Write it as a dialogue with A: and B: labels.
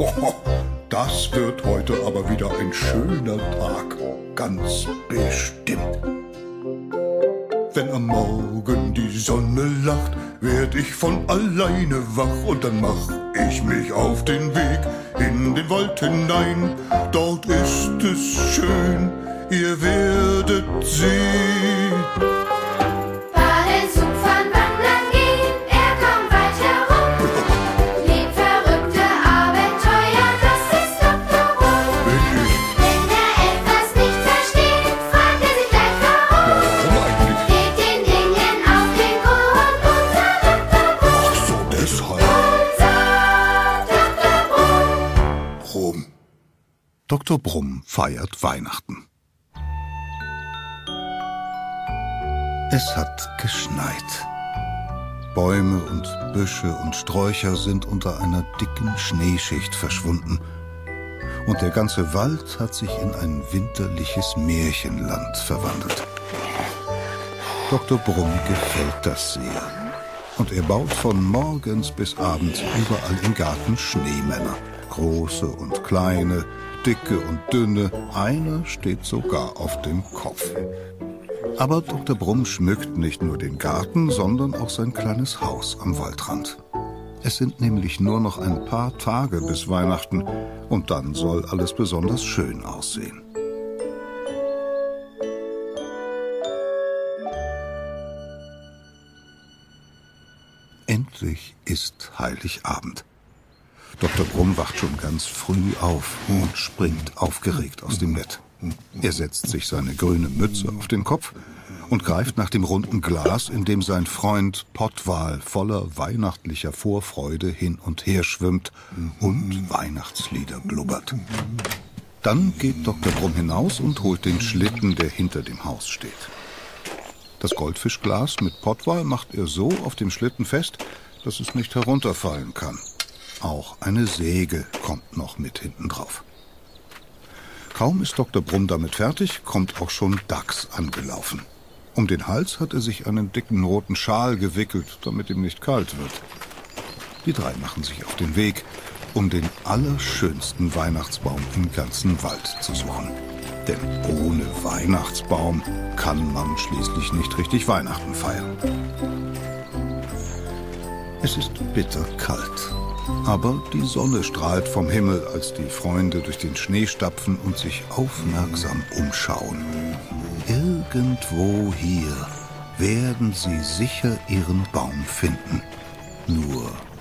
A: Das wird heute aber wieder ein schöner Tag, ganz bestimmt. Wenn am Morgen die Sonne lacht, werd ich von alleine wach und dann mach ich mich auf den Weg in den Wald hinein. Dort ist es schön, ihr werdet sehen.
B: Baden, Zugfahren, wandern gehen, er kommt weit herum. Lebt verrückte Abenteuer, das ist Dr. Brumm. Wenn er etwas nicht versteht, fragt er sich gleich warum.
A: Warum eigentlich?
B: Geht den Dingen auf den Grund, unser Dr. Brumm.
A: Ach so, deshalb.
B: Unser Dr. Brumm.
A: Brumm. Dr. Brumm feiert Weihnachten. Es hat geschneit. Bäume und Büsche und Sträucher sind unter einer dicken Schneeschicht verschwunden. Und der ganze Wald hat sich in ein winterliches Märchenland verwandelt. Dr. Brumm gefällt das sehr. Und er baut von morgens bis abends überall im Garten Schneemänner. Große und kleine, dicke und dünne. Einer steht sogar auf dem Kopf. Aber Dr. Brumm schmückt nicht nur den Garten, sondern auch sein kleines Haus am Waldrand. Es sind nämlich nur noch ein paar Tage bis Weihnachten und dann soll alles besonders schön aussehen. Endlich ist Heiligabend. Dr. Brumm wacht schon ganz früh auf und springt aufgeregt aus dem Bett. Er setzt sich seine grüne Mütze auf den Kopf und greift nach dem runden Glas, in dem sein Freund Pottwal voller weihnachtlicher Vorfreude hin und her schwimmt und Weihnachtslieder blubbert. Dann geht Dr. Brumm hinaus und holt den Schlitten, der hinter dem Haus steht. Das Goldfischglas mit Pottwal macht er so auf dem Schlitten fest, dass es nicht herunterfallen kann. Auch eine Säge kommt noch mit hinten drauf. Kaum ist Dr. Brumm damit fertig, kommt auch schon Dachs angelaufen. Um den Hals hat er sich einen dicken roten Schal gewickelt, damit ihm nicht kalt wird. Die drei machen sich auf den Weg, um den allerschönsten Weihnachtsbaum im ganzen Wald zu suchen. Denn ohne Weihnachtsbaum kann man schließlich nicht richtig Weihnachten feiern. Es ist bitterkalt. Aber die Sonne strahlt vom Himmel, als die Freunde durch den Schnee stapfen und sich aufmerksam umschauen. Irgendwo hier werden sie sicher ihren Baum finden. Nur